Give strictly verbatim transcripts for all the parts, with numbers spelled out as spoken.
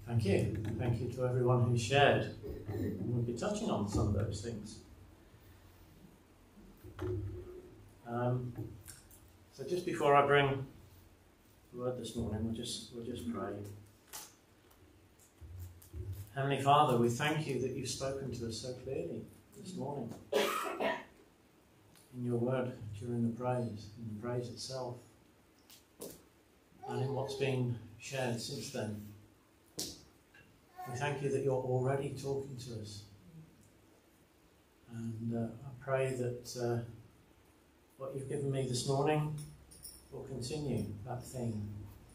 Thank you. Thank you to everyone who shared. And we'll be touching on some of those things. Um, so just before I bring the word this morning, we'll just, we'll just pray. Heavenly Father, we thank you that you've spoken to us so clearly this morning. In your word, during the praise, in the praise itself, and in what's been shared since then. We thank you that you're already talking to us. And uh, I pray that uh, what you've given me this morning will continue that theme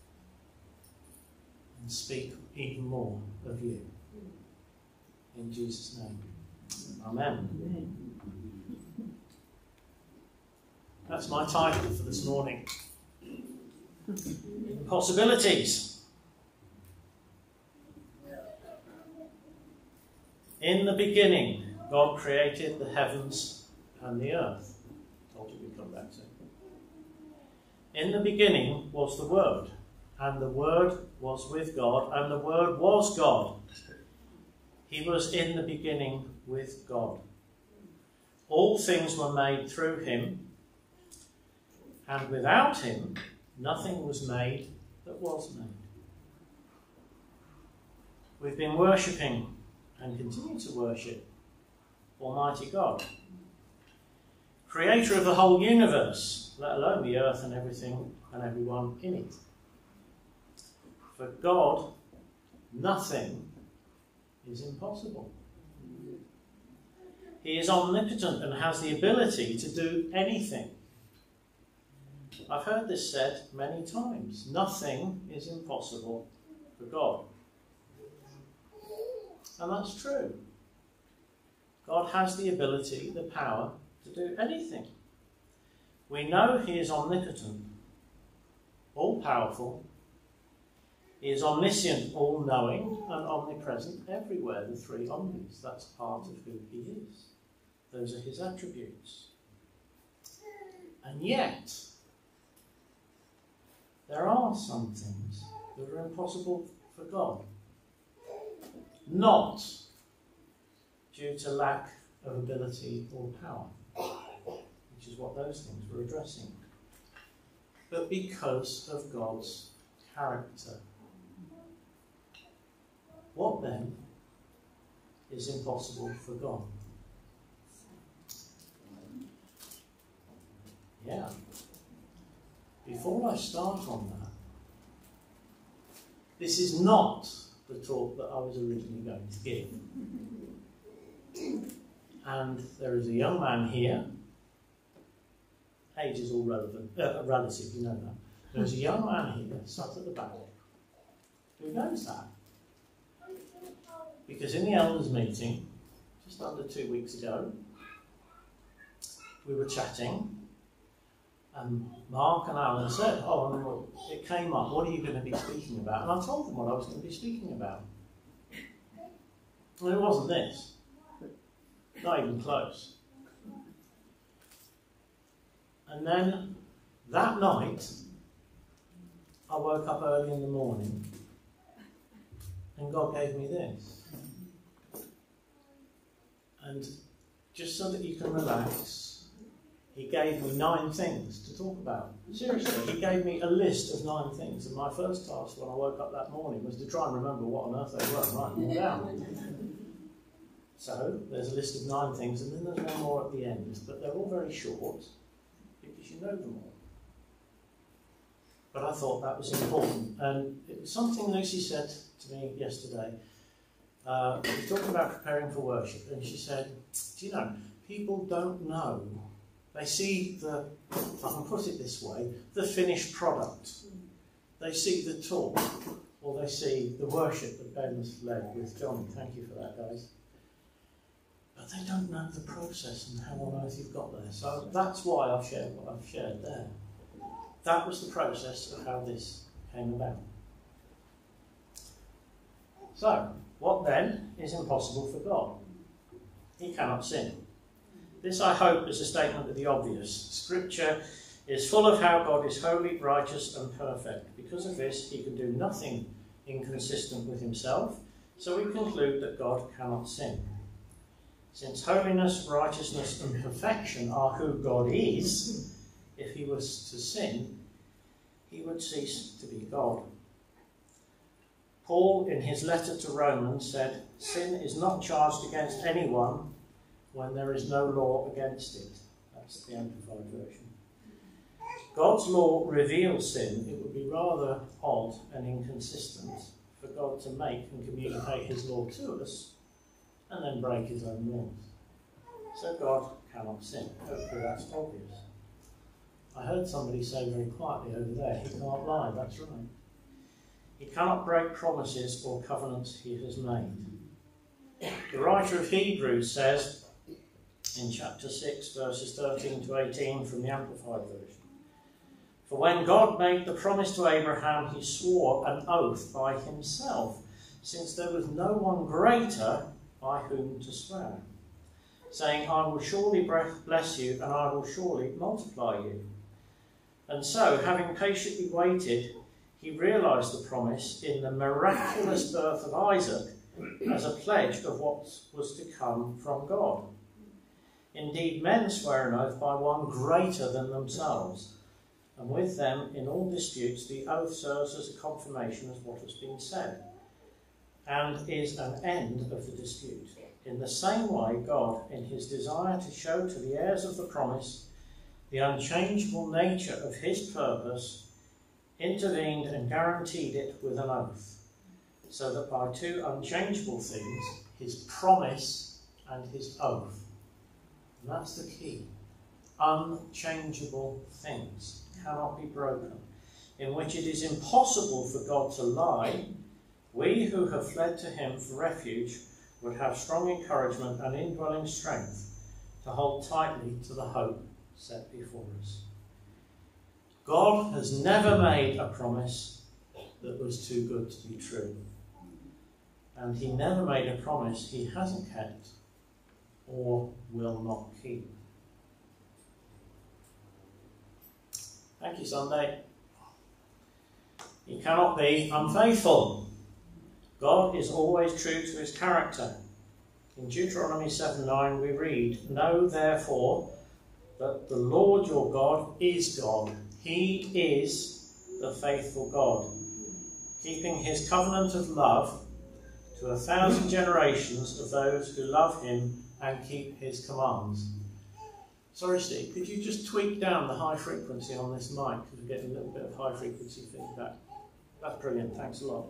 and speak even more of you. In Jesus' name. Amen. Amen. That's my title for this morning. Possibilities. In the beginning, God created the heavens and the earth. Told you we'd come back to. In the beginning was the Word, and the Word was with God, and the Word was God. He was in the beginning with God. All things were made through him, and without him nothing was made that was made. We've been worshipping and continue to worship Almighty God, creator of the whole universe, let alone the earth and everything and everyone in it. For God, nothing is impossible. He is omnipotent and has the ability to do anything. I've heard this said many times. Nothing is impossible for God. And that's true. God has the ability, the power to do anything. We know he is omnipotent, all-powerful. He is omniscient, all-knowing, and omnipresent everywhere, the three omnis. That's part of who he is. Those are his attributes. And yet, there are some things that are impossible for God. Not due to lack of ability or power, which is what those things were addressing, but because of God's character. What then is impossible for God? Yeah. Before I start on that, this is not the talk that I was originally going to give. And there is a young man here. Age is all relevant, uh, relative, you know that. There's a young man here, sat at the back, who knows that. Because in the elders' meeting, just under two weeks ago, we were chatting, and Mark and Alan said, oh, and well, it came up, what are you going to be speaking about? And I told them what I was going to be speaking about. And it wasn't this. Not even close. And then, that night, I woke up early in the morning, and God gave me this. And just so that you can relax, he gave me nine things to talk about. Seriously, he gave me a list of nine things. And my first task when I woke up that morning was to try and remember what on earth they were and write them all down. So, there's a list of nine things, and then there's one more at the end. But they're all very short, because you know them all. But I thought that was important. And it was something Lucy said to me yesterday. Uh, we were talking about preparing for worship, and she said, do you know, people don't know. They see the, if I can put it this way, the finished product. They see the talk, or they see the worship that Ben has led with Johnny. Thank you for that, guys. But they don't know the process and how on earth you've got there. So that's why I've shared what I've shared there. That was the process of how this came about. So, what then is impossible for God? He cannot sin. This, I hope, is a statement of the obvious. Scripture is full of how God is holy, righteous and perfect. Because of this, he can do nothing inconsistent with himself, so we conclude that God cannot sin. Since holiness, righteousness and perfection are who God is, if he was to sin, he would cease to be God. Paul, in his letter to Romans, said, "Sin is not charged against anyone when there is no law against it." That's the Amplified Version. God's law reveals sin. It would be rather odd and inconsistent for God to make and communicate his law to us and then break his own laws. So God cannot sin. Hopefully that's obvious. I heard somebody say very quietly over there, he can't lie, that's right. He cannot break promises or covenants he has made. The writer of Hebrews says in chapter six, verses thirteen to eighteen from the Amplified Version, "For when God made the promise to Abraham, he swore an oath by himself, since there was no one greater by whom to swear, saying, I will surely bless you, and I will surely multiply you. And so, having patiently waited, he realised the promise in the miraculous birth of Isaac as a pledge of what was to come from God. Indeed, men swear an oath by one greater than themselves, and with them in all disputes the oath serves as a confirmation of what has been said, and is an end of the dispute. In the same way, God, in his desire to show to the heirs of the promise the unchangeable nature of his purpose, intervened and guaranteed it with an oath, so that by two unchangeable things, his promise and his oath, and that's the key, unchangeable things, cannot be broken, in which it is impossible for God to lie, we who have fled to him for refuge would have strong encouragement and indwelling strength to hold tightly to the hope set before us. God has never made a promise that was too good to be true. And he never made a promise he hasn't kept or will not keep. Thank you, Sunday. He cannot be unfaithful. God is always true to his character. In Deuteronomy seven nine we read, Know therefore that the Lord your God is God. He is the faithful God, keeping his covenant of love to a thousand generations of those who love him and keep his commands. Sorry, Steve, could you just tweak down the high frequency on this mic, because we're getting a little bit of high frequency feedback. That's brilliant, thanks a lot.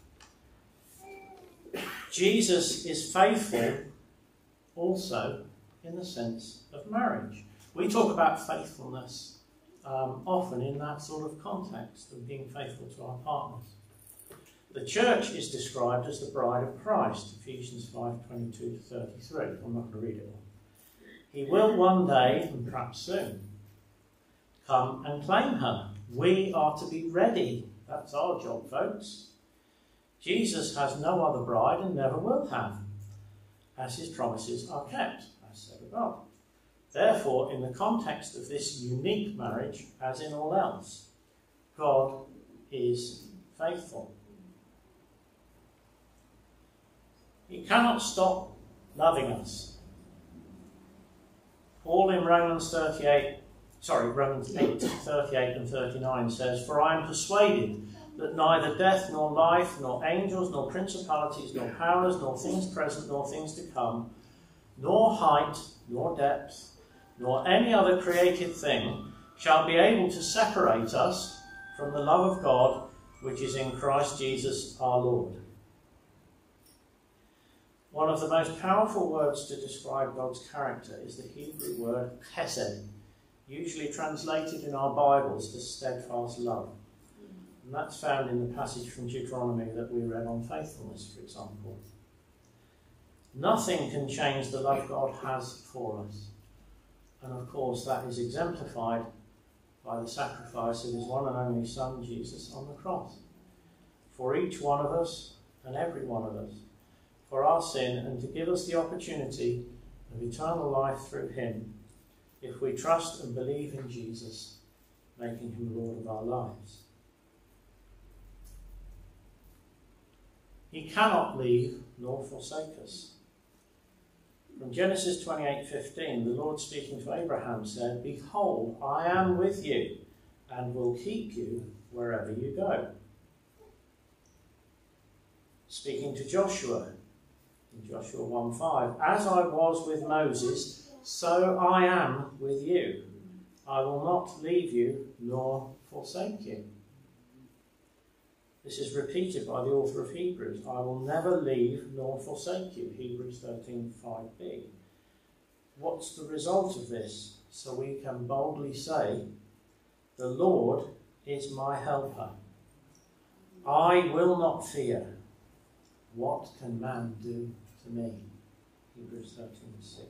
Jesus is faithful also in the sense of marriage. We talk about faithfulness um, often in that sort of context of being faithful to our partners. The church is described as the bride of Christ, Ephesians five twenty-two to thirty-three. I'm not going to read it all. He will one day, and perhaps soon, come and claim her. We are to be ready. That's our job, folks. Jesus has no other bride and never will have, as his promises are kept, as said above. Therefore, in the context of this unique marriage, as in all else, God is faithful. He cannot stop loving us. Paul in Romans thirty-eight, sorry, Romans eight, thirty-eight and thirty-nine says, For I am persuaded that neither death, nor life, nor angels, nor principalities, nor powers, nor things present, nor things to come, nor height, nor depth, nor any other created thing shall be able to separate us from the love of God which is in Christ Jesus our Lord. One of the most powerful words to describe God's character is the Hebrew word chesed, usually translated in our Bibles as steadfast love. And that's found in the passage from Deuteronomy that we read on faithfulness, for example. Nothing can change the love God has for us. And of course that is exemplified by the sacrifice of his one and only Son, Jesus, on the cross. For each one of us and every one of us, for our sin, and to give us the opportunity of eternal life through him, if we trust and believe in Jesus, making him Lord of our lives. He cannot leave nor forsake us. From Genesis twenty-eight fifteen, the Lord speaking to Abraham said, "Behold, I am with you and will keep you wherever you go." Speaking to Joshua in Joshua one five, "As I was with Moses, so I am with you. I will not leave you nor forsake you." This is repeated by the author of Hebrews. "I will never leave nor forsake you." Hebrews thirteen five b. What's the result of this? So we can boldly say, "The Lord is my helper. I will not fear. What can man do to me?" Hebrews thirteen six.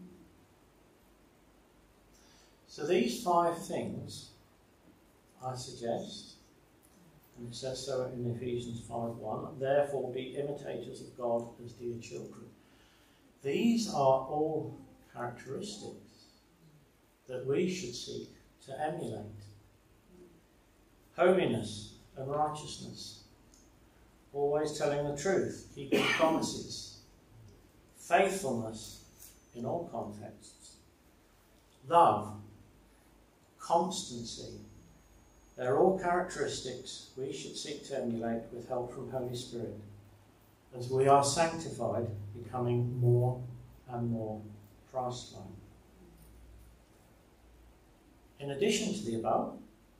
So these five things, I suggest, and it says so in Ephesians five one, "Therefore be imitators of God as dear children." These are all characteristics that we should seek to emulate. Holiness and righteousness, always telling the truth, keeping promises, faithfulness in all contexts, love, constancy. They're all characteristics we should seek to emulate with help from Holy Spirit as we are sanctified, becoming more and more Christ-like. In addition to the above,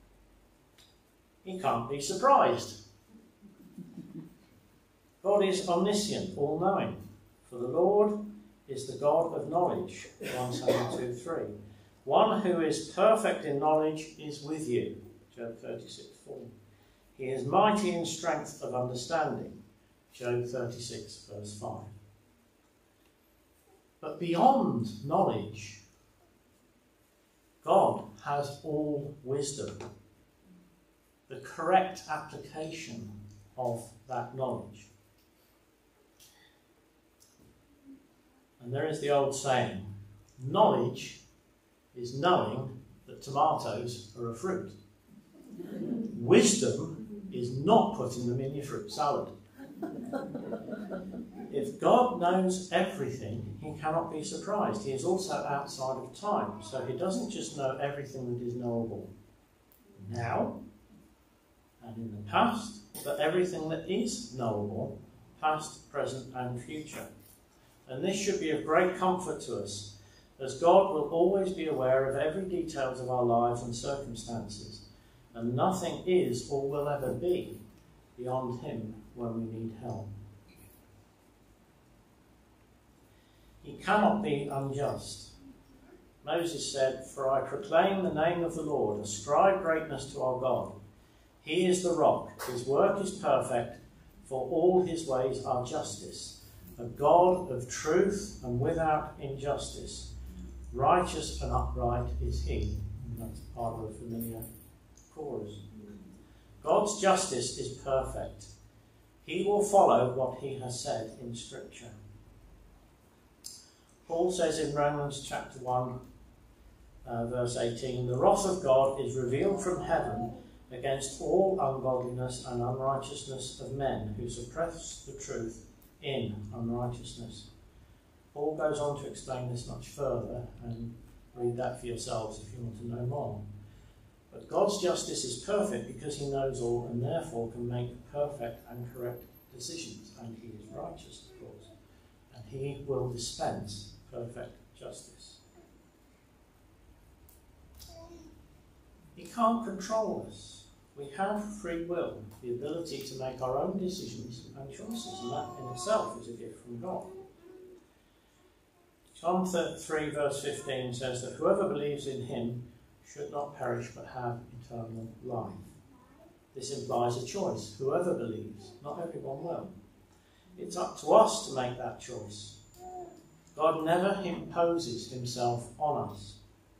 he can't be surprised. God is omniscient, all-knowing. For the Lord is the God of knowledge, First Samuel two three. "One who is perfect in knowledge is with you," Job thirty-six four. "He is mighty in strength of understanding," Job thirty-six verse five. But beyond knowledge, God has all wisdom, the correct application of that knowledge. And there is the old saying, knowledge is knowing that tomatoes are a fruit. Wisdom is not putting them in your fruit salad. If God knows everything, he cannot be surprised. He is also outside of time, so he doesn't just know everything that is knowable now and in the past, but everything that is knowable, past, present and future. And this should be of great comfort to us, as God will always be aware of every detail of our lives and circumstances, and nothing is or will ever be beyond him when we need help. He cannot be unjust. Moses said, "For I proclaim the name of the Lord, ascribe greatness to our God. He is the rock, his work is perfect, for all his ways are justice. A God of truth and without injustice. Righteous and upright is he." And that's part of a familiar chorus. God's justice is perfect. He will follow what he has said in Scripture. Paul says in Romans chapter one, uh, verse eighteen, "The wrath of God is revealed from heaven against all ungodliness and unrighteousness of men who suppress the truth in unrighteousness." Paul goes on to explain this much further, and read that for yourselves if you want to know more. But God's justice is perfect because he knows all and therefore can make perfect and correct decisions. And he is righteous, of course. And he will dispense perfect justice. He can't control us. We have free will, the ability to make our own decisions and choices, and that in itself is a gift from God. John three verse fifteen says that whoever believes in him should not perish but have eternal life. This implies a choice. Whoever believes, not everyone will. It's up to us to make that choice. God never imposes himself on us.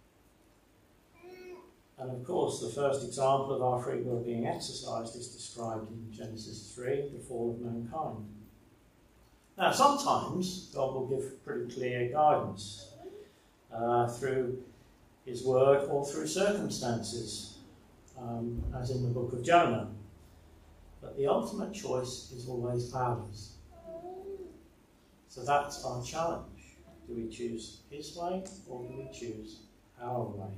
And of course, the first example of our free will being exercised is described in Genesis three, the fall of mankind. Now, sometimes God will give pretty clear guidance uh, through his word or through circumstances, um, as in the book of Jonah. but the ultimate choice is always ours. So that's our challenge. Do we choose his way or do we choose our way?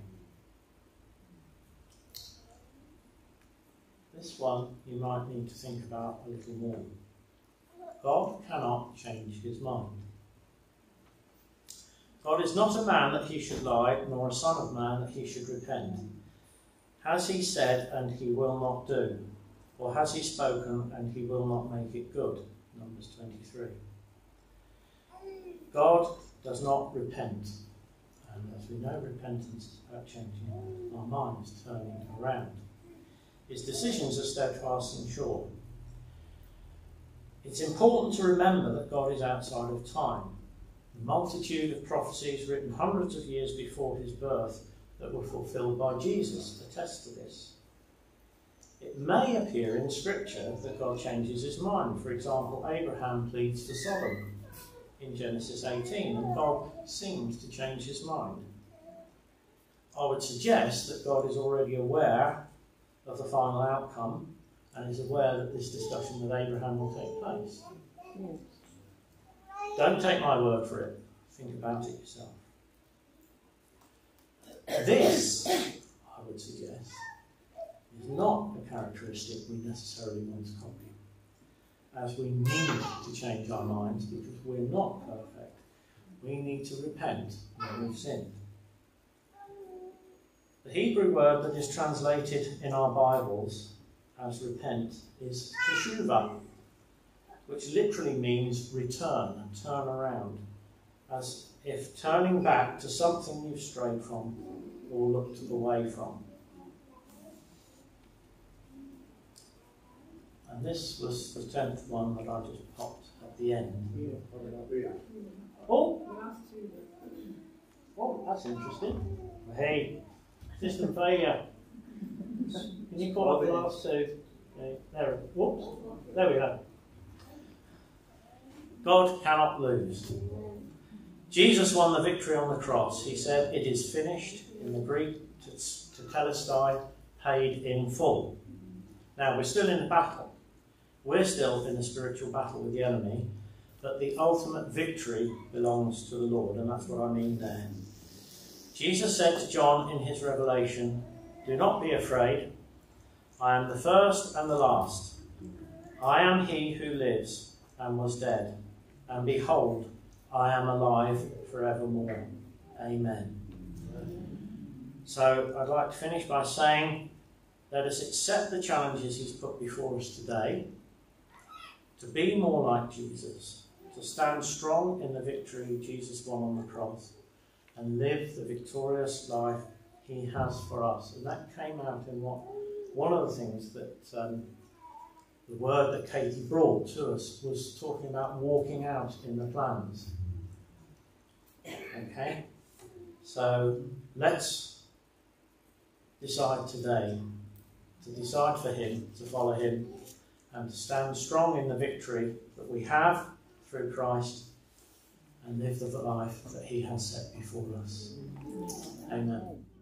This one you might need to think about a little more. God cannot change his mind. God is not a man that he should lie, nor a son of man that he should repent. Has he said, and he will not do? Or has he spoken, and he will not make it good? Numbers twenty-three. God does not repent. And as we know, repentance is about changing our minds, turning around. His decisions are steadfast and sure. It's important to remember that God is outside of time. The multitude of prophecies written hundreds of years before his birth that were fulfilled by Jesus attest to this. It may appear in Scripture that God changes his mind. For example, Abraham pleads for Sodom in Genesis eighteen, and God seems to change his mind. I would suggest that God is already aware of the final outcome and is aware that this discussion with Abraham will take place. Don't take my word for it. Think about it yourself. This, I would suggest, is not a characteristic we necessarily want to copy, as we need to change our minds because we're not perfect. We need to repent when we've sinned. The Hebrew word that is translated in our Bibles as repent is teshuvah, which literally means return, turn around, as if turning back to something you've strayed from or looked away from. And this was the tenth one that I just popped at the end. Oh, oh, that's interesting. Hey, system failure. Can you call up the last two? Okay, there, whoops, there we go. God cannot lose. Jesus won the victory on the cross. He said, "It is finished," in the Greek, tetelestai, paid in full. Now, we're still in a battle. We're still in a spiritual battle with the enemy, but the ultimate victory belongs to the Lord, and that's what I mean there. Jesus said to John in his revelation, "Do not be afraid. I am the first and the last. I am he who lives and was dead. And behold, I am alive forevermore." Amen. So I'd like to finish by saying, let us accept the challenges he's put before us today, to be more like Jesus, to stand strong in the victory Jesus won on the cross, and live the victorious life he has for us. And that came out in what one of the things that um, the word that Katie brought to us was talking about walking out in the plans. Okay? So let's decide today to decide for him, to follow him, and to stand strong in the victory that we have through Christ and live the life that he has set before us. Amen.